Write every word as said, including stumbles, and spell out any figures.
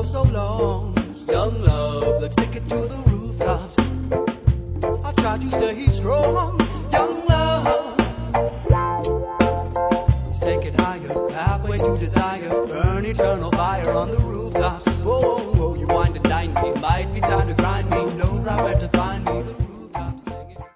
so long. Young love, let's take it to the rooftops. I'll try to stay strong. Young love, let's take it higher. Pathway to desire, burn eternal fire on the rooftops. Whoa.